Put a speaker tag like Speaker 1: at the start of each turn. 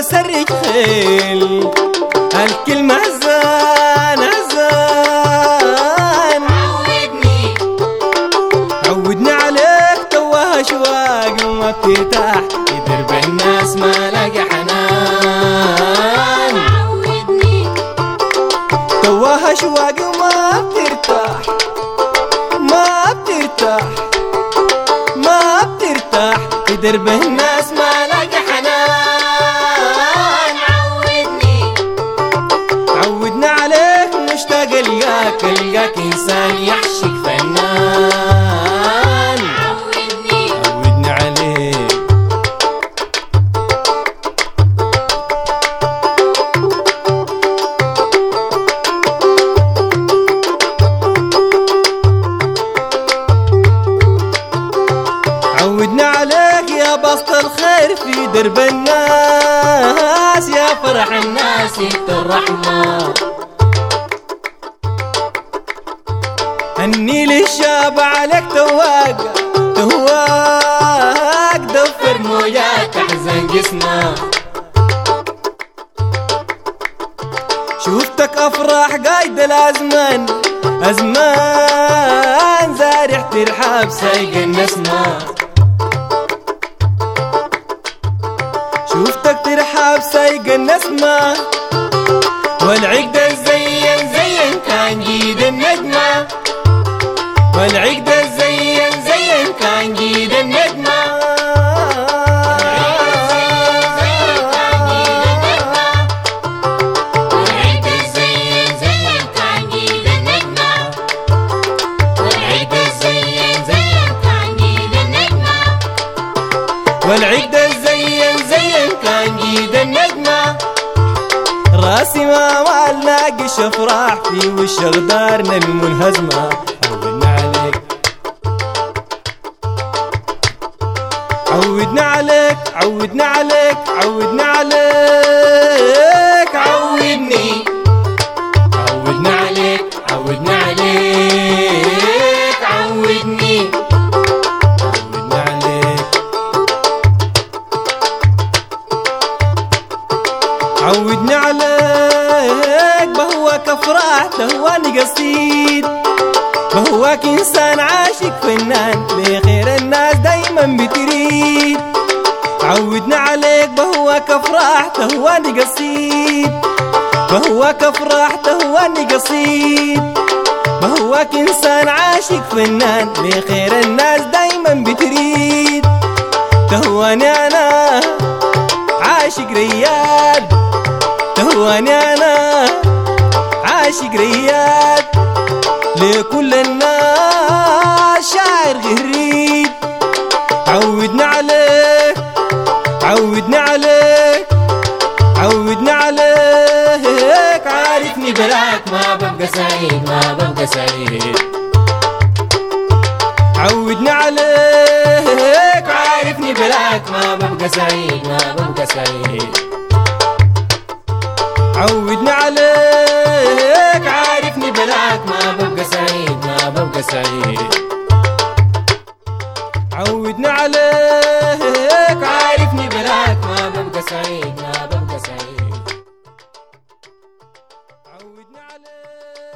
Speaker 1: مسرج خيل الكلمة هزان هزان. عودني عليك توه أشواق وما بترتاح يدرب الناس ما لاقي حنان. توه أشواق وما بترتاح ما بترتاح ما بترتاح يدرب الناس ما لاقي حنان. عودنا عليك مشتاق القاك القاك إنسان يعشق فنان. عودنا عليك عودنا عليك يا بسط الخير في درب الناس يا فرح الناس انت الرحمة. النيل الشاب عليك تواق تواق دفر موجات تحزن جسمه. شوفتك افراح قايد الازمان ازمان زارع ترحاب سايق النسمة. شوفتك ترحاب سايق النسمة والعقد زين زين كان جيد النجمة. والعقد زين زين كان جيد النجمة. والعقد زين زين كان جيد النجمة. راسي ما نلاقي شفراح في وش غدارنا المنهزمة. عودنا عليك عودنا عليك عودنا عليك عودني عودنا عليك عودنا عليك عودني عودنا عليك. عودنا عليك بهواك افراح تهواني قصيد. بهواك انسان عاشق فنان لخير الناس دايما بتريد. عودنا عليك بهواك افراح تهواني قصيد. بهواك افراح تهواني قصيد. بهواك انسان عاشق فنان لخير الناس دايما بتريد. تهواني انا عاشق رياد. تهواني انا عاشق رياد لكل الناس شاعر غريب. عودنا عليك عودنا عليك عودنا عليك. عارفني بلاك ما ببقى سعيد ما ببقى سعيد. عودنا عليك عارفني بلاك ما ببقى سعيد ما ببقى سعيد. عودنا عليك عارفني بلاك ما ببقى سعيد ما ببقى سعيد. عودنا عليك عارفني بلاك ما ببقى سعيد ما ببقى سعيد. عودنا عليك.